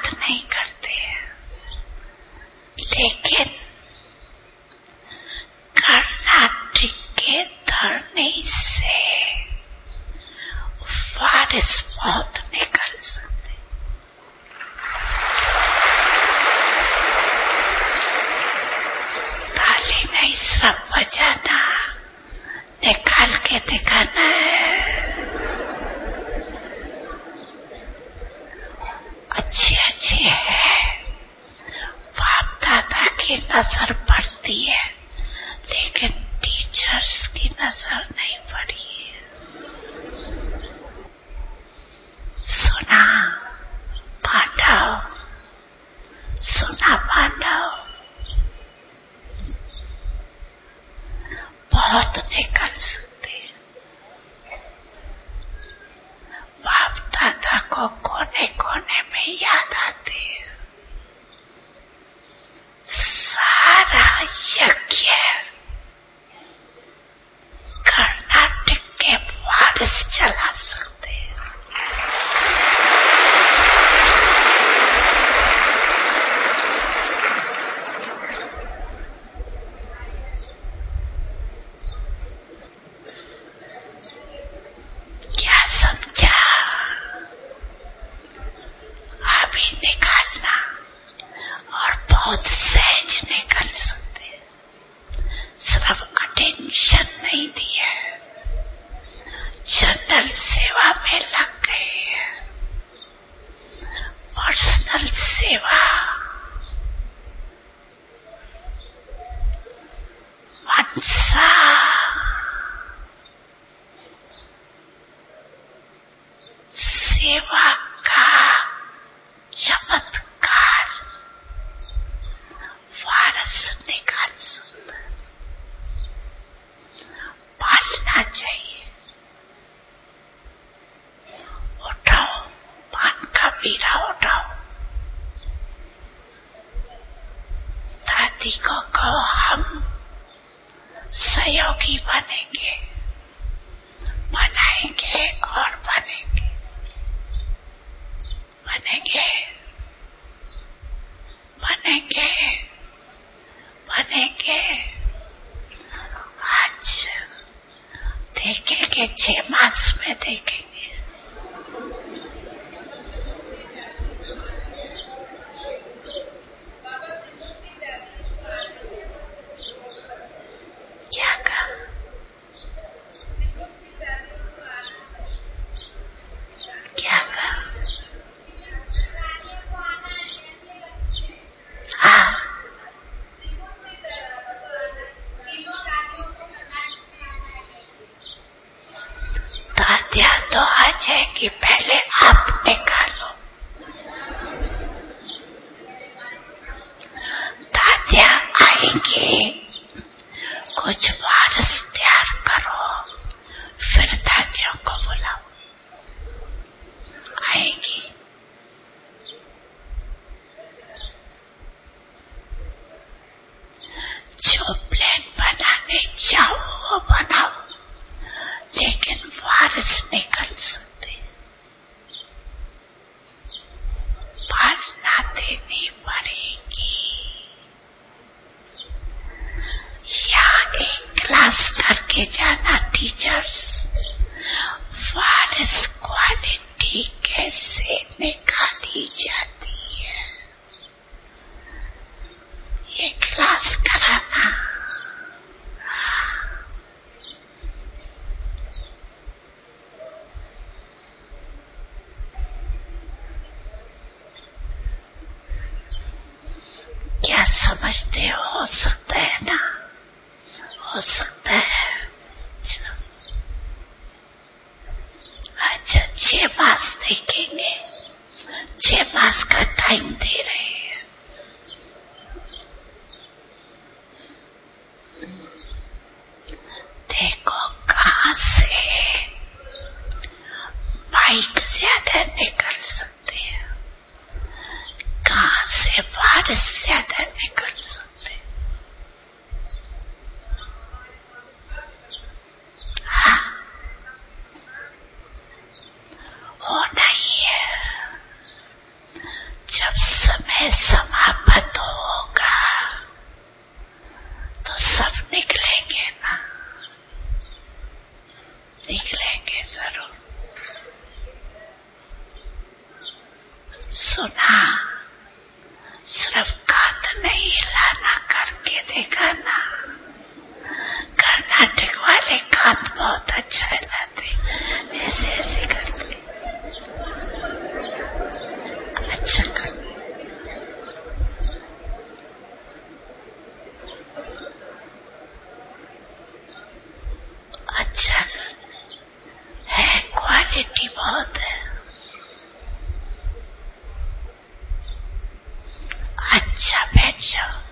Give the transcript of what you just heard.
बात नहीं करते, लेकिन कर्नाटक के धरने से वारिस मौत निकल सकते। ताली नहीं, सब बजाना, निकाल के दिखाना है। अच्छे अच्छे है, बाप दादा की नजर पड़ती है, लेकिन टीचर्स की नजर नहीं पड़ी है। सुना पांडव, सुना पांडव, बहुत निकल सकते। बाप दादा को कोने कोने में याद आते हैं। सारा यज्ञ कर्नाटक के वारिस चला सकते हैं। क्या समझा? अभी निकालना, और बहुत सहज निकल सकते हैं। सिर्फ अटेंशन नहीं दिया, जनरल सेवा में लग गए, पर्सनल सेवा, मनसा, सेवा का चमत्कार वारिस निकाल सकता। पालना चाहिए। उठाओ, पान का बीड़ा उठाओ, दादी को कहो हम सहयोगी बनेंगे, बनाएंगे और बनेंगे, बनेंगे, बनेंगे, बनेंगे। आज देखेंगे, 6 मास में देखेंगे। क्या कहा? क्या कहा? हाँ, दादिया तो आ जाएगी, पहले आप निकालो। दादिया आएंगी, कुछ वारिस तैयार करो, फिर दादियों को बुलाओ। आएगी। जो प्लान बनाने जाओ वो बनाओ, लेकिन वारिस निकल सकते। पालना देनी पड़ेगी। या एक क्लास करके जाना टीचर्स, वारिस क्वालिटी कैसे निकाली जाती है, ये क्लास कराना। क्या समझते हो सकता है ना? हो सकता है। अच्छा, 6 मास देखेंगे, 6 मास का टाइम दे रहे हैं। देखो कहां से माइक ज्यादा निकल सकते हैं, कहां से वारिस ज्यादा निकल सकते हैं। हाँ, होना ही है। जब समय समाप्त होगा तो सब निकलेंगे ना, निकलेंगे जरूर। सुना, सिर्फ कान नहीं हिलाना, करके देखा ना। कर्नाटक वाले कान बहुत अच्छा हिलाते, ऐसे ऐसे करके अच्छा कर। अच्छा है, क्वालिटी बहुत है। अच्छा बैठ जाओ।